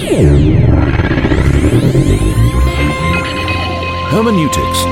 Hermeneutics.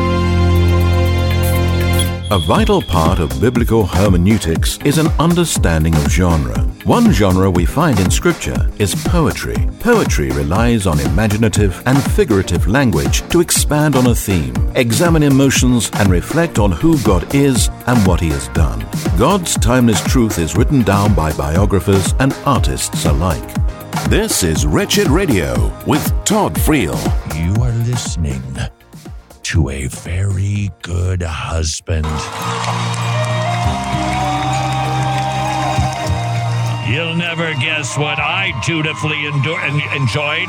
A vital part of biblical hermeneutics is an understanding of genre. One genre we find in Scripture is poetry. Poetry relies on imaginative and figurative language to expand on a theme, examine emotions, and reflect on who God is and what He has done. God's timeless truth is written down by biographers and artists alike. This is Wretched Radio with Todd Friel. You are listening to a very good husband. You'll never guess what I dutifully enjoyed.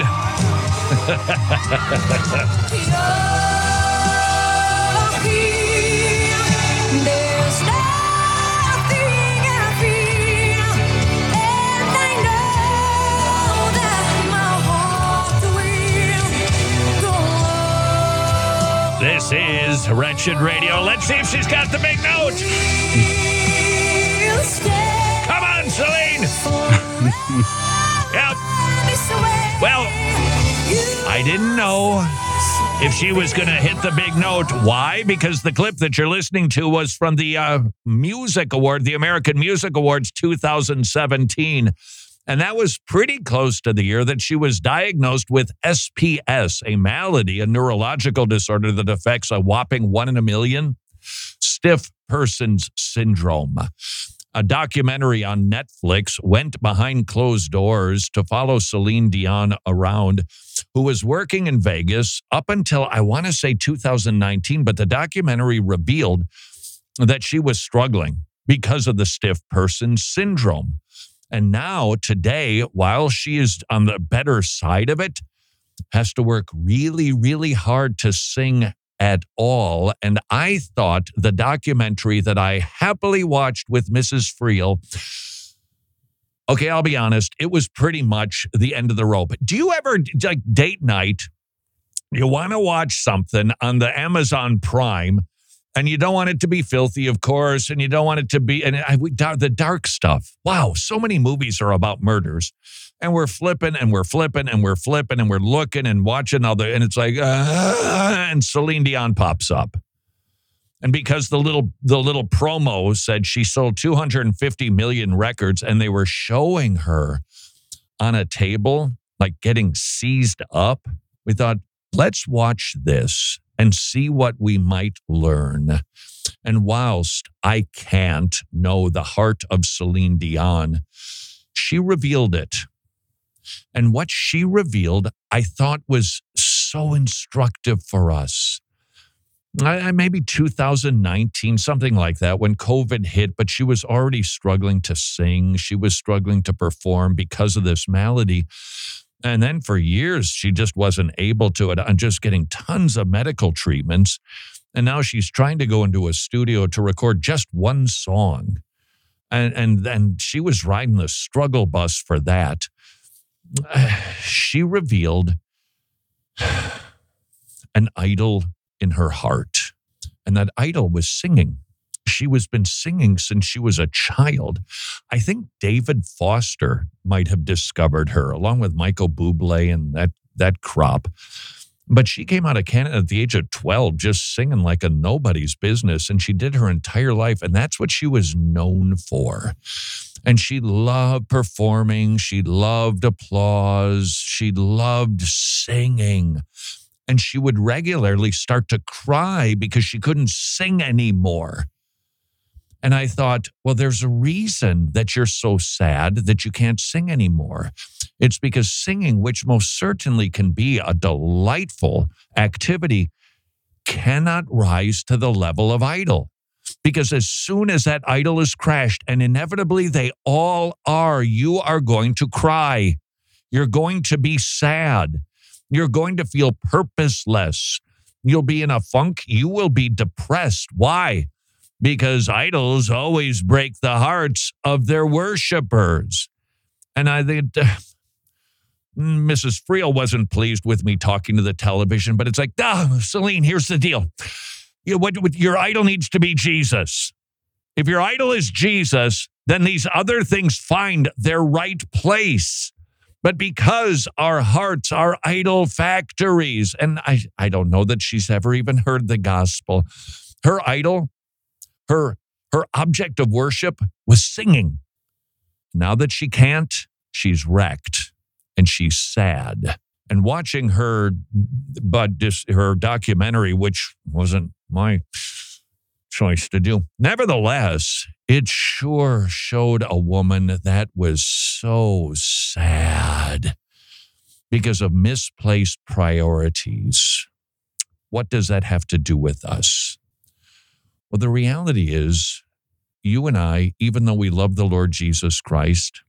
This is Wretched Radio. Let's see if she's got the big note. Come on, Celine. Yep. Well, I didn't know if she was going to hit the big note. Why? Because the clip that you're listening to was from the Music Award, the American Music Awards 2017. And that was pretty close to the year that she was diagnosed with SPS, a malady, a neurological disorder that affects a whopping 1 in a million, stiff person's syndrome. A documentary on Netflix went behind closed doors to follow Celine Dion around, who was working in Vegas up until, I want to say 2019, but the documentary revealed that she was struggling because of the stiff person syndrome. And now, today, while she is on the better side of it, has to work really, really hard to sing at all. And I thought the documentary that I happily watched with Mrs. Friel, okay, I'll be honest, it was pretty much the end of the rope. Do you ever, like date night, you want to watch something on the Amazon Prime, and you don't want it to be filthy, of course, and you don't want it to be the dark stuff. Wow, so many movies are about murders. And we're flipping and we're flipping and we're flipping and we're looking and watching and it's like, and Celine Dion pops up. And because the little promo said she sold 250 million records and they were showing her on a table, like getting seized up, we thought, let's watch this and see what we might learn. And whilst I can't know the heart of Celine Dion, she revealed it. And what she revealed, I thought was so instructive for us. Maybe 2019, something like that, when COVID hit, but she was already struggling to sing. She was struggling to perform because of this malady. And then for years, she just wasn't able to, and just getting tons of medical treatments. And now she's trying to go into a studio to record just one song. And then she was riding the struggle bus for that. She revealed an idol in her heart. And that idol was singing. She was been singing since she was a child. I think David Foster might have discovered her, along with Michael Bublé and that crop. But she came out of Canada at the age of 12, just singing like a nobody's business. And she did her entire life. And that's what she was known for. And she loved performing. She loved applause. She loved singing. And she would regularly start to cry because she couldn't sing anymore. And I thought, well, there's a reason that you're so sad that you can't sing anymore. It's because singing, which most certainly can be a delightful activity, cannot rise to the level of idol. Because as soon as that idol is crashed, and inevitably they all are, you are going to cry. You're going to be sad. You're going to feel purposeless. You'll be in a funk. You will be depressed. Why? Because idols always break the hearts of their worshipers. And I think Mrs. Friel wasn't pleased with me talking to the television, but it's like, Celine, here's the deal. Your idol needs to be Jesus. If your idol is Jesus, then these other things find their right place. But because our hearts are idol factories, and I don't know that she's ever even heard the gospel. Her idol, her object of worship was singing. Now that she can't, she's wrecked and she's sad. And watching her documentary, which wasn't my choice to do. Nevertheless, it sure showed a woman that was so sad because of misplaced priorities. What does that have to do with us? Well, the reality is, you and I, even though we love the Lord Jesus Christ,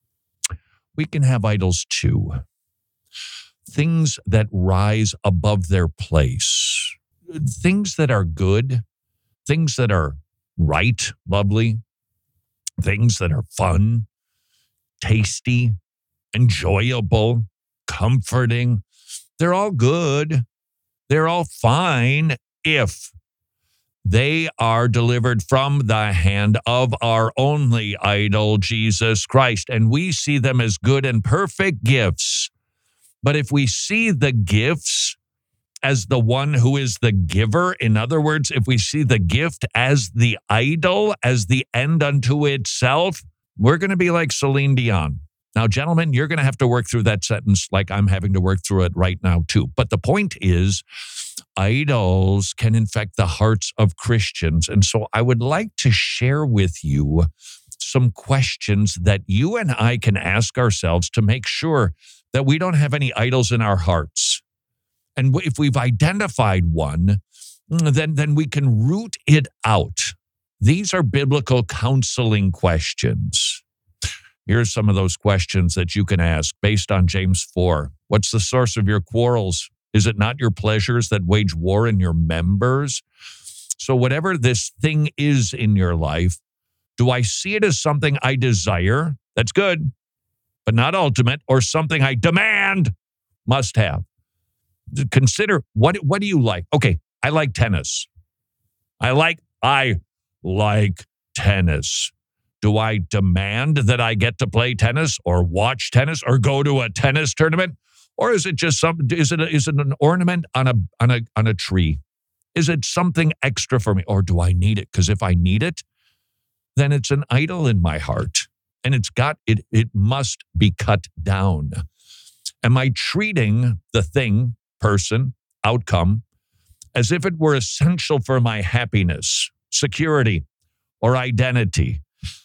we can have idols too. Things that rise above their place. Things that are good. Things that are right, lovely. Things that are fun, tasty, enjoyable, comforting. They're all good. They're all fine if they are delivered from the hand of our only idol, Jesus Christ. And we see them as good and perfect gifts. But if we see the gifts as the one who is the giver, in other words, if we see the gift as the idol, as the end unto itself, we're going to be like Celine Dion. Now, gentlemen, you're going to have to work through that sentence like I'm having to work through it right now, too. But the point is, idols can infect the hearts of Christians. And so I would like to share with you some questions that you and I can ask ourselves to make sure that we don't have any idols in our hearts. And if we've identified one, then we can root it out. These are biblical counseling questions. Here's some of those questions that you can ask based on James 4. What's the source of your quarrels? Is it not your pleasures that wage war in your members? So whatever this thing is in your life, do I see it as something I desire? That's good, but not ultimate, or something I demand, must have. Consider, what do you like? Okay, I like tennis. I like tennis. Do I demand that I get to play tennis or watch tennis or go to a tennis tournament? Or is it just is it an ornament on a tree? Is it something extra for me? Or do I need it? Because if I need it, then it's an idol in my heart. And it must be cut down. Am I treating the thing, person, outcome, as if it were essential for my happiness, security, or identity?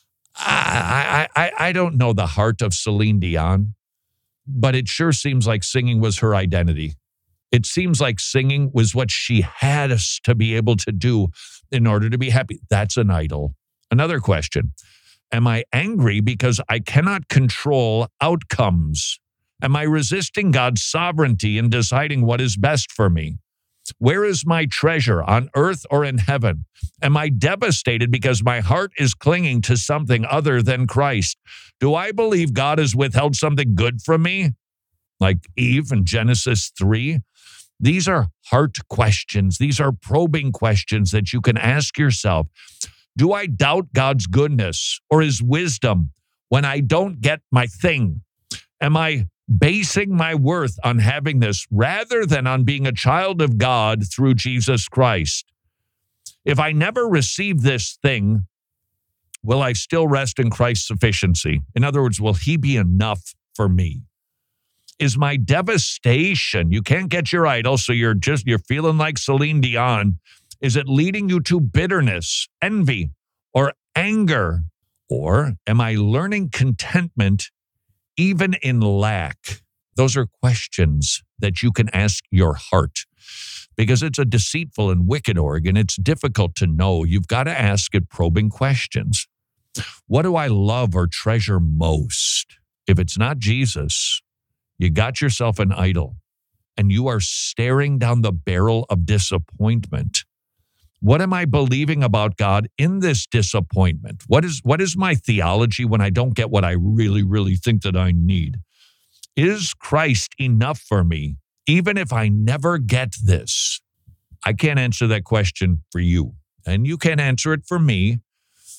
I don't know the heart of Celine Dion, but it sure seems like singing was her identity. It seems like singing was what she had us to be able to do in order to be happy. That's an idol. Another question. Am I angry because I cannot control outcomes? Am I resisting God's sovereignty in deciding what is best for me? Where is my treasure, on earth or in heaven? Am I devastated because my heart is clinging to something other than Christ? Do I believe God has withheld something good from me? Like Eve in Genesis 3? These are heart questions. These are probing questions that you can ask yourself. Do I doubt God's goodness or his wisdom when I don't get my thing? Am I basing my worth on having this rather than on being a child of God through Jesus Christ? If I never receive this thing, will I still rest in Christ's sufficiency? In other words, will he be enough for me? Is my devastation, you can't get your idol, so you're feeling like Celine Dion. Is it leading you to bitterness, envy, or anger? Or am I learning contentment even in lack? Those are questions that you can ask your heart, because it's a deceitful and wicked organ. It's difficult to know. You've got to ask it probing questions. What do I love or treasure most? If it's not Jesus, you got yourself an idol, and you are staring down the barrel of disappointment. What am I believing about God in this disappointment? What is my theology when I don't get what I really, really think that I need? Is Christ enough for me, even if I never get this? I can't answer that question for you, and you can't answer it for me.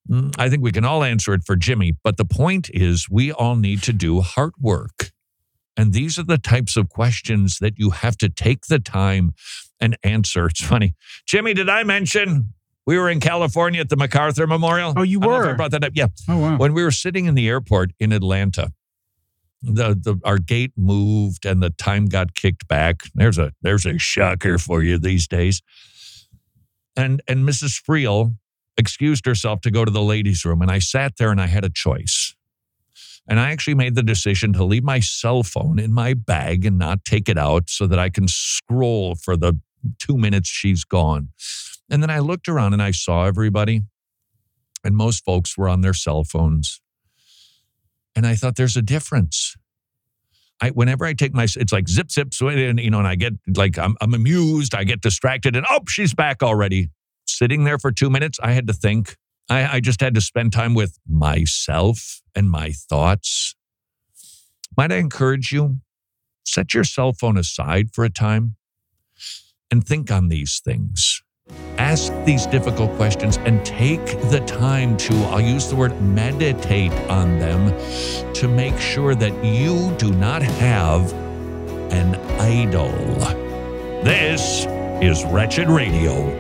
I think we can all answer it for Jimmy, but the point is we all need to do heart work. And these are the types of questions that you have to take the time and answer. It's funny. Jimmy, did I mention we were in California at the MacArthur Memorial? Oh, you I don't know were? if I brought that up. Yeah. Oh, wow. When we were sitting in the airport in Atlanta, our gate moved and the time got kicked back. There's a shocker for you these days. And Mrs. Friel excused herself to go to the ladies' room. And I sat there and I had a choice. And I actually made the decision to leave my cell phone in my bag and not take it out so that I can scroll for the 2 minutes she's gone. And then I looked around and I saw everybody. And most folks were on their cell phones. And I thought there's a difference. Whenever I take it's like zip, and I get like, I'm amused, I get distracted and she's back already. Sitting there for 2 minutes, I had to think. I just had to spend time with myself and my thoughts. Might I encourage you, set your cell phone aside for a time and think on these things. Ask these difficult questions and take the time to, I'll use the word meditate on them to make sure that you do not have an idol. This is Wretched Radio.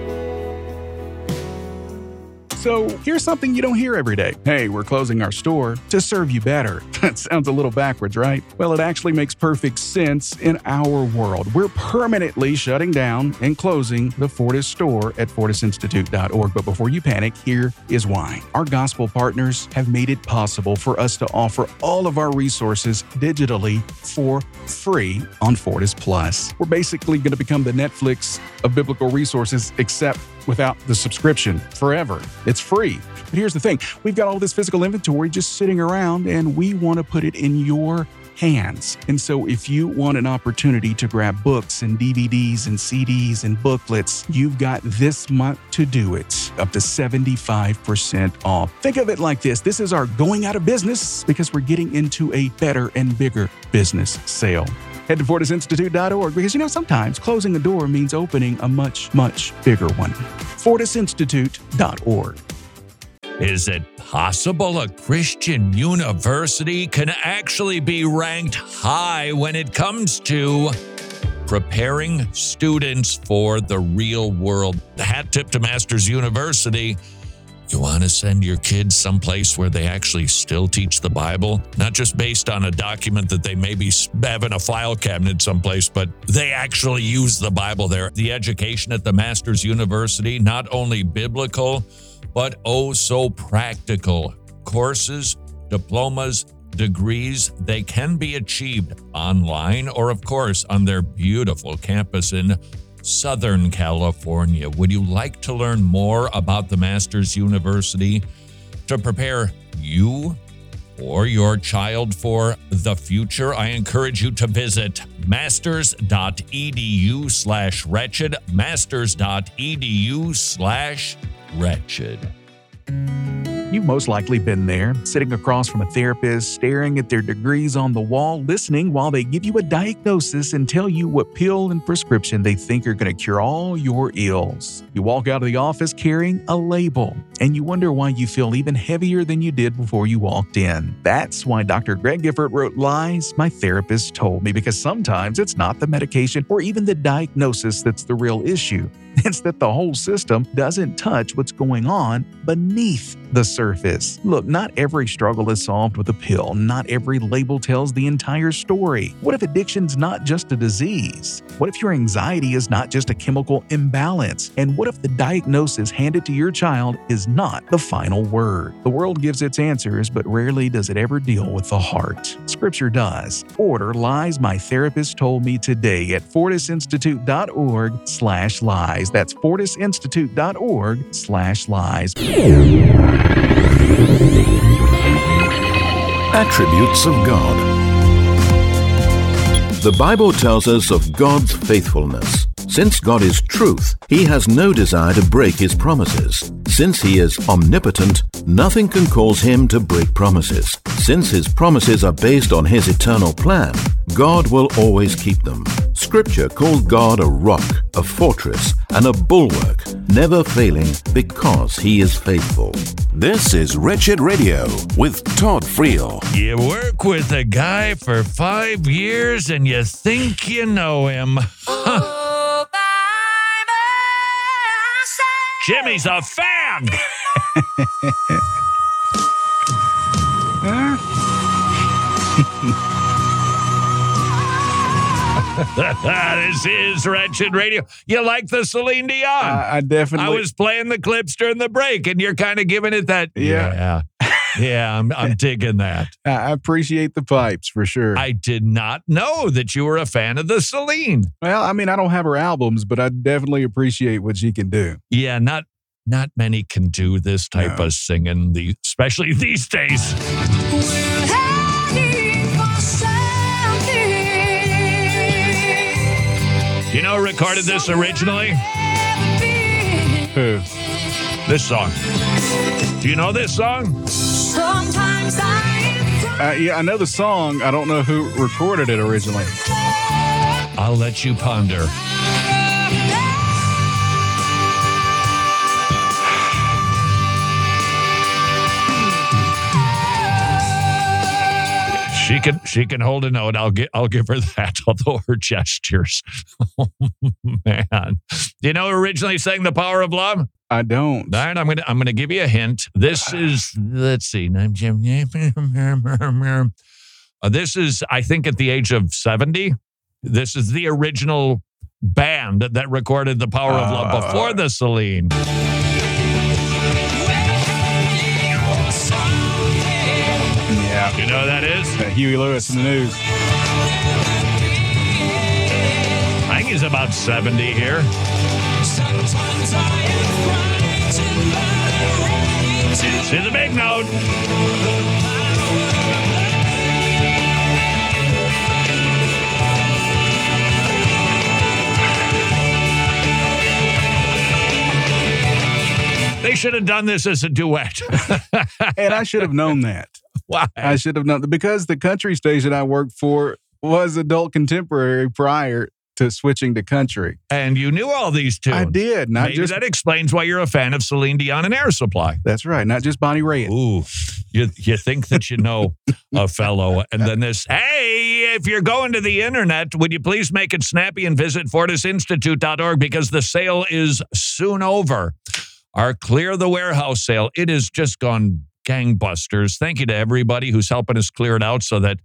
So here's something you don't hear every day. Hey, we're closing our store to serve you better. That sounds a little backwards, right? Well, it actually makes perfect sense in our world. We're permanently shutting down and closing the Fortis store at fortisinstitute.org. But before you panic, here is why. Our gospel partners have made it possible for us to offer all of our resources digitally for free on Fortis Plus. We're basically going to become the Netflix of biblical resources, except without the subscription forever. It's free. But here's the thing. We've got all this physical inventory just sitting around, and we want to put it in your hands. And so if you want an opportunity to grab books and DVDs and CDs and booklets, you've got this month to do it, up to 75% off. Think of it like this. This is our going out of business because we're getting into a better and bigger business sale. Head to fortisinstitute.org because, sometimes closing a door means opening a much, much bigger one. fortisinstitute.org. Is it possible a Christian university can actually be ranked high when it comes to preparing students for the real world? The hat tip to Masters University. You want to send your kids someplace where they actually still teach the Bible? Not just based on a document that they maybe have in a file cabinet someplace, but they actually use the Bible there. The education at the Masters University, not only biblical, but so practical. Courses, diplomas, degrees, they can be achieved online or, of course, on their beautiful campus in Southern California. Would you like to learn more about the Masters University to prepare you or your child for the future? I encourage you to visit masters.edu/wretched, masters.edu/wretched. You've most likely been there, sitting across from a therapist, staring at their degrees on the wall, listening while they give you a diagnosis and tell you what pill and prescription they think are going to cure all your ills. You walk out of the office carrying a label, and you wonder why you feel even heavier than you did before you walked in. That's why Dr. Greg Gifford wrote Lies My Therapist Told Me, because sometimes it's not the medication or even the diagnosis that's the real issue. It's that the whole system doesn't touch what's going on beneath the surface. Look, not every struggle is solved with a pill. Not every label tells the entire story. What if addiction's not just a disease? What if your anxiety is not just a chemical imbalance? And what if the diagnosis handed to your child is not the final word? The world gives its answers, but rarely does it ever deal with the heart. Scripture does. Order Lies My Therapist Told Me today at fortisinstitute.org/lies. That's fortisinstitute.org/lies. Attributes of God. The Bible tells us of God's faithfulness. Since God is truth, He has no desire to break His promises. Since He is omnipotent, nothing can cause Him to break promises. Since His promises are based on His eternal plan, God will always keep them. Scripture calls God a rock, a fortress, and a bulwark. never failing because he is faithful. This is Wretched Radio with Todd Friel. You work with a guy for 5 years and you think you know him. Jimmy's a fan. This is Wretched Radio. You like the Celine Dion? I definitely. I was playing the clips during the break, and you're kind of giving it that. Yeah. I'm digging that. I appreciate the pipes for sure. I did not know that you were a fan of the Celine. Well, I mean, I don't have her albums, but I definitely appreciate what she can do. Yeah, not many can do this type of singing, especially these days. You know who recorded this originally? Who? This song. Do you know this song? Yeah, I know the song. I don't know who recorded it originally. I'll let you ponder. She can hold a note. I'll give her that. Although her gestures, oh man. Do you know who originally sang "The Power of Love"? I don't. All right, I'm gonna give you a hint. This is, let's see. This is, I think, at the age of 70. This is the original band that recorded "The Power of Love" before the Celine. Yeah. You know who that is? Huey Lewis in the News. I think he's about 70 here. See the big note. They should have done this as a duet. And I should have known that. Why? I should have known because the country station I worked for was adult contemporary prior to switching to country. And you knew all these tunes. I did. Maybe that explains why you're a fan of Celine Dion and Air Supply. That's right. Not just Bonnie Raitt. Ooh, you think that you know a fellow. And then this, hey, if you're going to the internet, would you please make it snappy and visit FortisInstitute.org because the sale is soon over. Our Clear the Warehouse sale. It has just gone gangbusters. Thank you to everybody who's helping us clear it out so that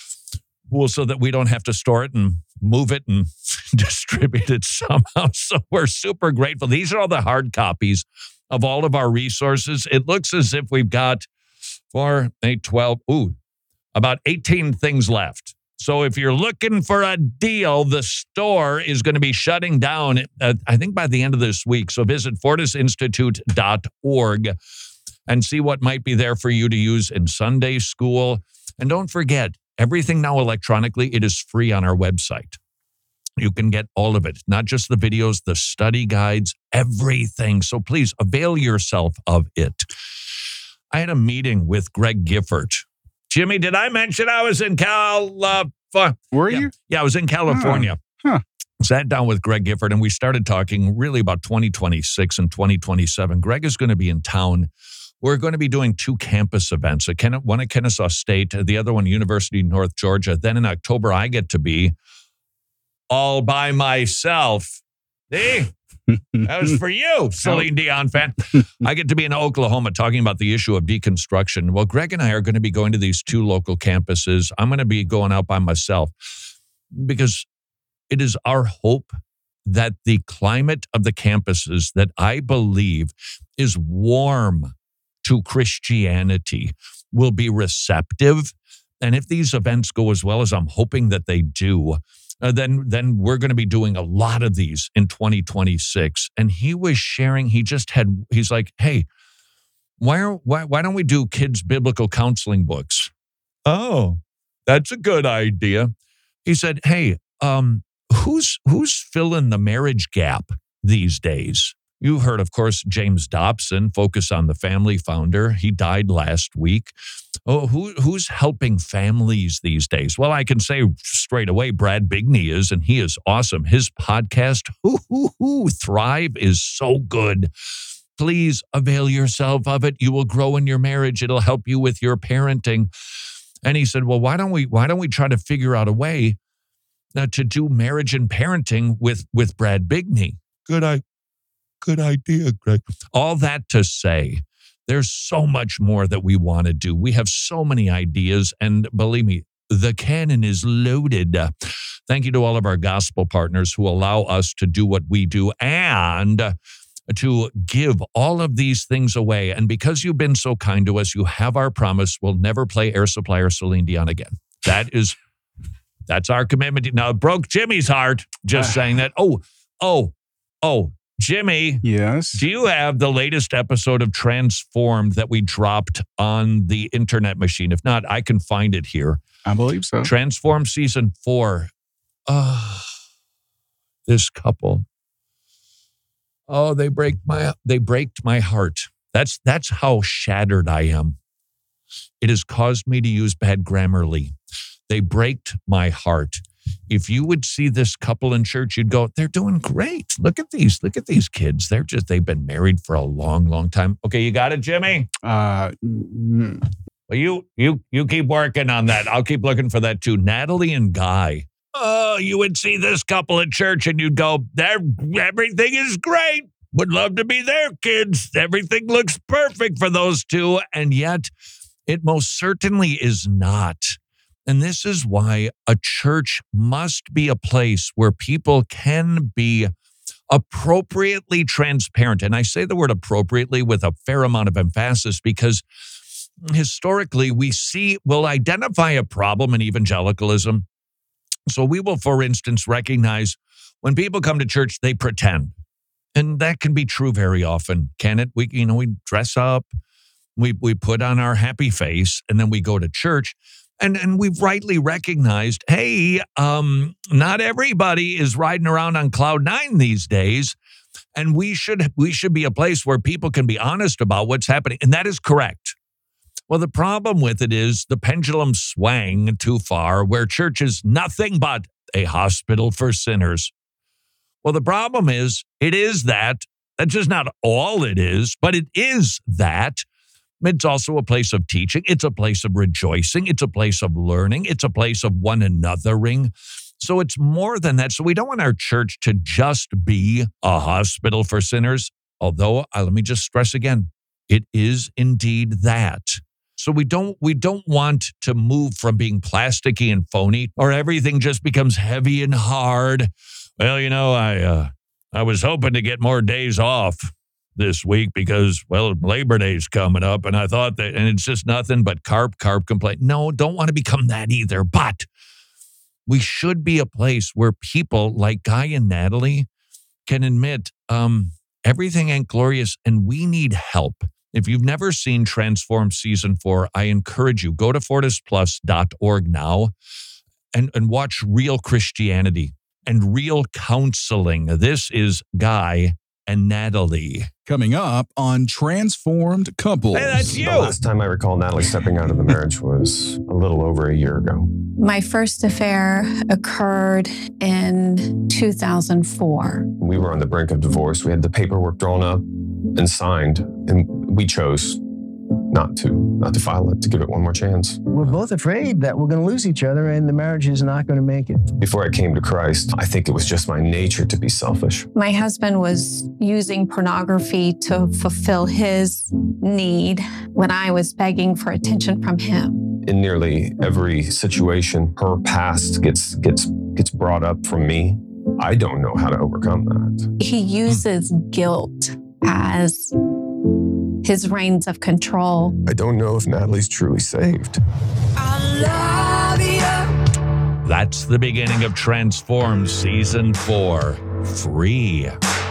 we don't have to store it and move it and distribute it somehow. So we're super grateful. These are all the hard copies of all of our resources. It looks as if we've got 4, 8, 12, about 18 things left. So if you're looking for a deal, the store is going to be shutting down, I think, by the end of this week. So visit FortisInstitute.org and see what might be there for you to use in Sunday school. And don't forget, everything now electronically, it is free on our website. You can get all of it, not just the videos, the study guides, everything. So please avail yourself of it. I had a meeting with Greg Gifford. Jimmy, did I mention I was in California? Were you? Yeah, I was in California. Sat down with Greg Gifford, and we started talking really about 2026 and 2027. Greg is going to be in town. We're going to be doing 2 campus events, one at Kennesaw State, the other one, University of North Georgia. Then in October, I get to be all by myself. See? That was for you, Celine Dion fan. I get to be in Oklahoma talking about the issue of deconstruction. Well, Greg and I are going to be going to these 2 local campuses. I'm going to be going out by myself because it is our hope that the climate of the campuses that I believe is warm to Christianity will be receptive. And if these events go as well as I'm hoping that they do, then we're going to be doing a lot of these in 2026. And he was sharing, he's like, hey, why don't we do kids' biblical counseling books? Oh, that's a good idea. He said, hey, who's filling the marriage gap these days? You heard, of course, James Dobson, Focus on the Family founder. He died last week. Oh, who's helping families these days? Well, I can say straight away, Brad Bigney is, and he is awesome. His podcast, Thrive, is so good. Please avail yourself of it. You will grow in your marriage. It'll help you with your parenting. And he said, well, why don't we try to figure out a way to do marriage and parenting with Brad Bigney? Good idea, Greg. All that to say, there's so much more that we want to do. We have so many ideas, and believe me, the cannon is loaded. Thank you to all of our gospel partners who allow us to do what we do and to give all of these things away. And because you've been so kind to us, you have our promise. We'll never play Air Supply or Celine Dion again. That's our commitment. Now, it broke Jimmy's heart just saying that. Oh, Jimmy. Yes? Do you have the latest episode of Transformed that we dropped on the internet machine? If not, I can find it here. I believe so. Transformed season 4. This couple. Oh, they break my heart. That's how shattered I am. It has caused me to use bad Grammarly. They break my heart. If you would see this couple in church, you'd go, they're doing great. Look at these kids. They've been married for a long, long time. Okay, you got it, Jimmy? Mm-hmm. Well, you keep working on that. I'll keep looking for that too. Natalie and Guy. Oh, you would see this couple at church and you'd go, everything is great. Would love to be there, kids. Everything looks perfect for those two. And yet, it most certainly is not. And this is why a church must be a place where people can be appropriately transparent. And I say the word appropriately with a fair amount of emphasis because historically we'll identify a problem in evangelicalism. So we will, for instance, recognize when people come to church, they pretend. And that can be true very often, can it? We dress up, we put on our happy face, and then we go to church. And we've rightly recognized, hey, not everybody is riding around on cloud 9 these days. And we should be a place where people can be honest about what's happening. And that is correct. Well, the problem with it is the pendulum swang too far, where church is nothing but a hospital for sinners. Well, the problem is, it is that. That's just not all it is, but it is that. It's also a place of teaching. It's a place of rejoicing. It's a place of learning. It's a place of one anothering. So it's more than that. So we don't want our church to just be a hospital for sinners. Although, let me just stress again, it is indeed that. So we don't want to move from being plasticky and phony, or everything just becomes heavy and hard. Well, I was hoping to get more days off this week because, well, Labor Day's coming up, and I thought that, and it's just nothing but carp complaint. No, don't want to become that either. But we should be a place where people like Guy and Natalie can admit everything ain't glorious, and we need help. If you've never seen Transform Season 4, I encourage you, go to fortisplus.org now and watch real Christianity and real counseling. This is Guy and Natalie. Coming up on Transformed Couples. Hey, that's you. The last time I recall Natalie stepping out of the marriage was a little over a year ago. My first affair occurred in 2004. We were on the brink of divorce. We had the paperwork drawn up and signed, and we chose not to file it, to give it one more chance. We're both afraid that we're going to lose each other and the marriage is not going to make it. Before I came to Christ, I think it was just my nature to be selfish. My husband was using pornography to fulfill his need when I was begging for attention from him. In nearly every situation, her past gets brought up from me. I don't know how to overcome that. He uses guilt as his reins of control. I don't know if Natalie's truly saved. That's the beginning of Transform Season 4. Free.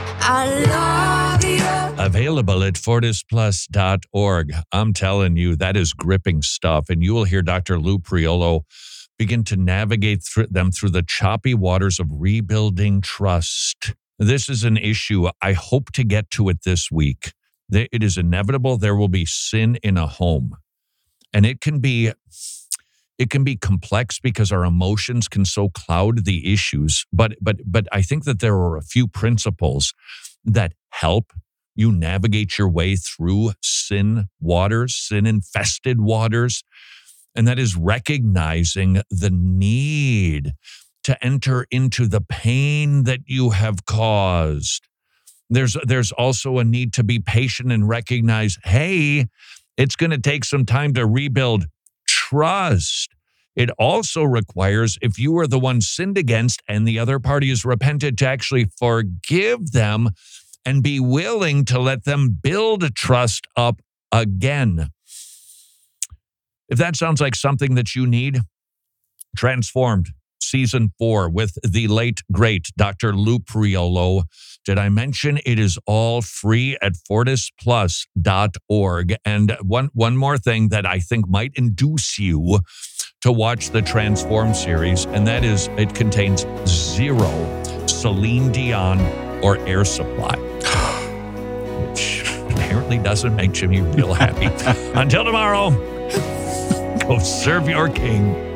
Available at fortisplus.org. I'm telling you, that is gripping stuff. And you will hear Dr. Lou Priolo begin to navigate them through the choppy waters of rebuilding trust. This is an issue. I hope to get to it this week. It is inevitable there will be sin in a home. And it can be complex because our emotions can so cloud the issues. But I think that there are a few principles that help you navigate your way through sin waters, sin-infested waters. And that is recognizing the need to enter into the pain that you have caused. There's also a need to be patient and recognize, hey, it's going to take some time to rebuild trust. It also requires, if you are the one sinned against and the other party is repented, to actually forgive them and be willing to let them build trust up again. If that sounds like something that you need, Transformed, Season 4 with the late, great Dr. Lou Priolo. Did I mention it is all free at fortisplus.org? And one more thing that I think might induce you to watch the Transform series, and that is it contains 0 Celine Dion or Air Supply, which apparently doesn't make Jimmy real happy. Until tomorrow, go serve your king.